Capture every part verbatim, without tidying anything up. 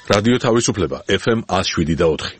რადიო თავისუფლება ეფ ემ one oh seven და four.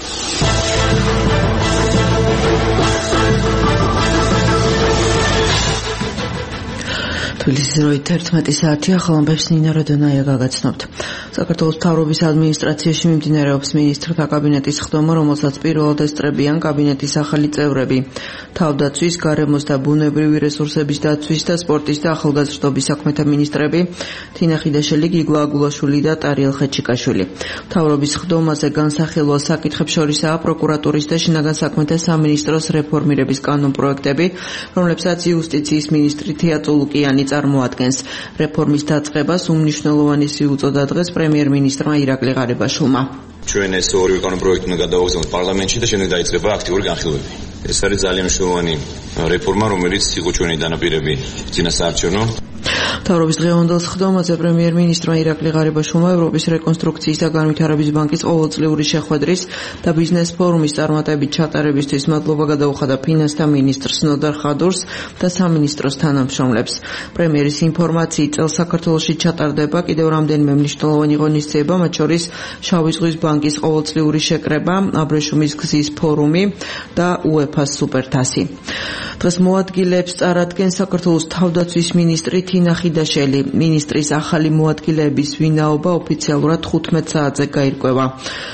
თბილისის როი თერთმეტი საათია, ხელმბებს ნინა როდონაია გაგაცნობთ. საქართველოს მთავრობის ადმინისტრაციაში მიმდინარეობს მინისტრთა კაბინეტის ხდომა, რომელსაც პირველად ესწრებიან კაბინეტის ახალი წევრები. თავდაცვის, გარემოს და ბუნებრივი რესურსების დაცვის და სპორტის და ახალგაზრდობის საქმეთა მინისტრები თინა ხიდაშელი, გიგლა აგულაშვილი და ტარიელ ხეჩიკაშვილი. მთავრობის ხდომაზე განსახილვა საკითხებს შორისაა პროკურატურის და შინაგან საქმეთა სამინისტროს რეფორმირების კანონპროექტები, რომლებსაც იუსტიციის მინისტრი თია წულუკიანი წარმოადგენს. რეფორმის დაწყებას უმნიშვნელოვანესი უწოდა დღეს პრემიერ-მინისტრმა ირაკლი ღარიბაშვილმა. ჩვენ ეს ორივე კანონპროექტი უნდა გადავაგზავნოთ პარლამენტში და შემდეგ დაიწყება აქტიური განხილვები. ეს არის ძალიან მნიშვნელოვანი რეფორმა, რომელიც იყო ჩვენი დანაპირები წინასაარჩევნო. მთავრობის დღევანდელ ხდომაზე პრემიერ-მინისტრმა ირაკლი ღარიბაშვილმა ევროპის რეკონსტრუქციის და განვითარების ბანკის ყოველწლიური შეხვედრის და ბიზნეს ფორუმის წარმატებით ჩატარებისთვის მადლობა გადაუხადა ფინანსთა მინისტრს ნოდარ ხადურს და სამინისტროს თანამშრომლებს. პრემიერის ინფორმაციით, წელს საქართველოში ჩატარდება კიდევ რამდენიმე მნიშვნელოვანი ღონისძიება, მათ შორის შავი ზღვის ბანკის ყოველწლიური შეკრება, აბრეშუმის გზის ფორუმი და უეფა-ს სუპერთასი. დღეს მოადგილეებს წარადგენს საქართველოს თავდაცვის მინისტრი თინა ხიდაშელი. მინისტრის ახალი მოადგილეების ვინაობა ოფიციალურად ხუთმეტ საათზე გაირკვევა.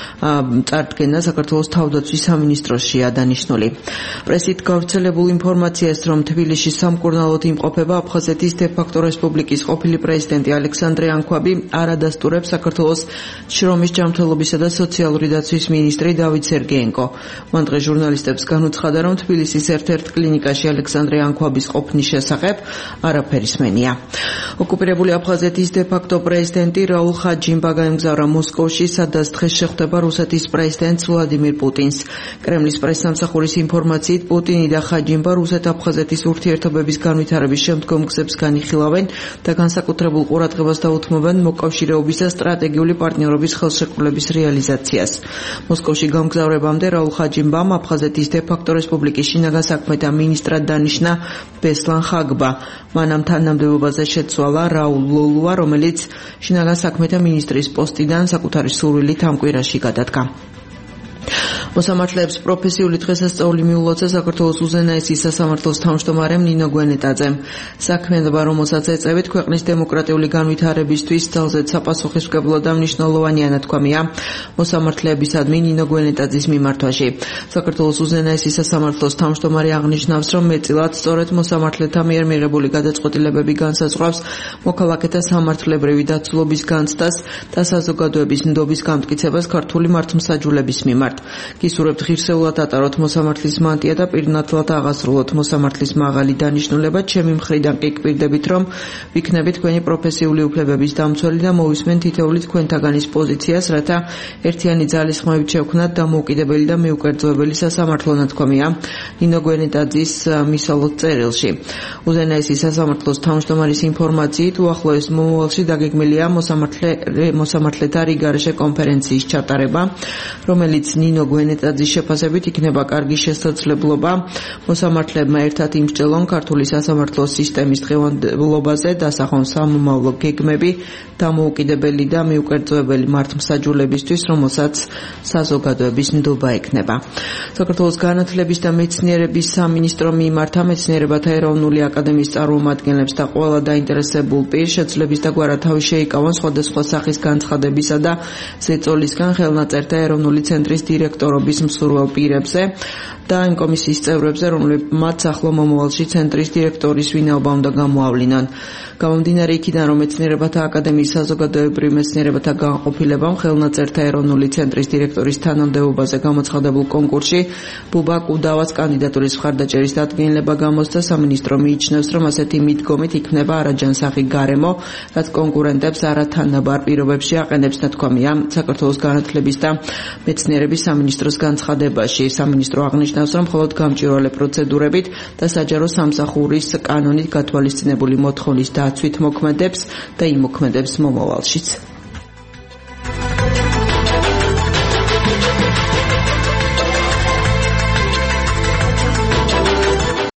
წარდგენა საქართველოს თავდაცვის სამინისტროშია დანიშნული. პრესით გავრცელებულ ინფორმაციას, რომ თბილისში სამკურნალოდ იმყოფება აფხაზეთის დე-ფაქტო რესპუბლიკის ყოფილი პრეზიდენტი ალექსანდრე ანქვაბი, არ ადასტურებს საქართველოს შრომის ჯანმრთელობისა და სოციალური დაცვის მინისტრი დავით სერგეენკო. მან დღეს ჟურნალისტებს განუცხადა, რომ თბილისის ერთ-ერთ კლინიკაში ალექსანდრე ანქვაბის ყოფნის შესახებ არაფერი სმენია. ოკუპირებული აფხაზეთის დე-ფაქტო პრეზიდენტი რაულ ხაჯიმბა გაემგზავრა მოსკოვში, სადაც დღეს შეხვდება რუსეთის პრეზიდენტს ვლადიმირ პუტინს. კრემლის პრესსამსახურის ინფორმაციით, პუტინი და ხაჯიმბა რუსეთ-აფხაზეთის ურთიერთობების განვითარების შემდგომ გზებს განიხილავენ და განსაკუთრებულ ყურადღებას დაუთმობენ მოკავშირეობის და სტრატეგიული პარტნიორობის ხელშეკრულების რეალიზაციას. მოსკოვში გამგზავრებამდე რაულ ხაჯიმბამ აფხაზეთის დე-ფაქტო რესპუბლიკის შინაგან საქმეთა მინისტრად დანიშნა ბესლან ხაგბა. მანამ თანამდებობაზე შეცვალა რაულ ლოლუა, რომელიც შინაგან საქმეთა მინისტრის პოსტიდან საკუთარი სურვილით ამ კვირაში გადადგა. მოსამართლეებს პროფესიული დღესასწაული მიულოცა საქართველოს უზენაესი სასამართლოს თავმჯდომარემ ნინო გვენეტაძემ. საქმიანობა, რომელსაც ეწევით, ქვეყნის დემოკრატიული განვითარებისთვის ძალზედ საპასუხისმგებლო და მნიშვნელოვანია ნათქვამია მოსამართლეებისადმი ნინო გვენეტაძის მიმართვაში. საქართველოს უზენაესი სასამართლოს თავმჯდომარე აღნიშნავს, რომ მეტწილად სწორედ მოსამართლეთა მიერ მიღებული გადაწყვეტილებები განსაზღვრავს მოქალაქეთა სამართლებრივი დაცულობის განცდას და საზოგადოების ნდობის გამტკიცებას ქართული მართლმსაჯულების მიმართ. გისურვებთ ღირსეულად ატაროთ მოსამართლის მანტია და პირნათლად აღასრულოთ მოსამართლის მაღალი დანიშნულება. ჩემი მხრიდან კი გვირდებით, რომ ვიქნებით თქვენი პროფესიული უფლებების დამცველი და მოვისმენ თითოეული თქვენთაგანის პოზიციას, რათა ერთიანი ძალისხმევით შევქმნათ დამოუკიდებელი და მიუკერძოებელი სასამართლო ნათქვამია ნინო გვენეტაძის მისვალოთ წერილში. უზენაესი სასამართლოს თავმჯდომარის ინფორმაციით, უახლოეს მომავალში დაგეგმილია მოსამართლეთა რიგარეშე კონფერენციის ჩატარება, რომელიც ნინო გვენეტაძის შეფასებით იქნება კარგი შესაძლებლობა მოსამართლებმა ერთად იმსჯელონ ქართული სასამართლო სისტემის დღევანდლობაზე, დასახონ სამომავლო გეგმები დამოუკიდებელი და მიუკერძოებელი მართლმსაჯულებისთვის, რომელსაც საზოგადოების ნდობა ექნება. საქართველოს განათლების და მეცნიერების სამინისტრო მიიმართა მეცნიერებათა ეროვნული აკადემიის წარმომადგენლებს და ყველა დაინტერესებულ პირს შეძლების და გვარათავი შეიკავონ სხვადასხვა სახის განცხადებისა და ზეწოლისგან ხელნაწერთა ეროვნული ცენტრის დირექტორობის მსურველ პირებზე და იმ კომისიის წევრებზე, რომლებმაც ახლო მომავალში ცენტრის დირექტორის ვინაობა უნდა გამოავლინონ. გამომდინარე იქიდან, რომ მეცნიერებათა აკადემიის საზოგადოებრივ მეცნიერებათა განყოფილებამ ხელნაწერთა ეროვნული ცენტრის დირექტორის თანამდებობაზე გამოცხადებულ კონკურსში ბუბა კუდავას კანდიდატურის მხარდაჭერის დადგენილება გამოსცა. სამინისტრო მიიჩნევს, რომ ასეთი მიდგომით იქნება არაჯანსაღი გარემო, რაც კონკურენტებს არათანაბარ პირობებში აყენებს ნათქვამია საქართველოს განათლების და მეცნიერების სამინისტროს განცხადებაში. სამინისტრო აღნიშნავს, რომ მხოლოდ გამჭვირვალე პროცედურებით და საჯარო სამსახურის კანონით გათვალისწინებული მოთხოვნის დაცვით მოქმედებს და იმოქმედებს მომავალშიც.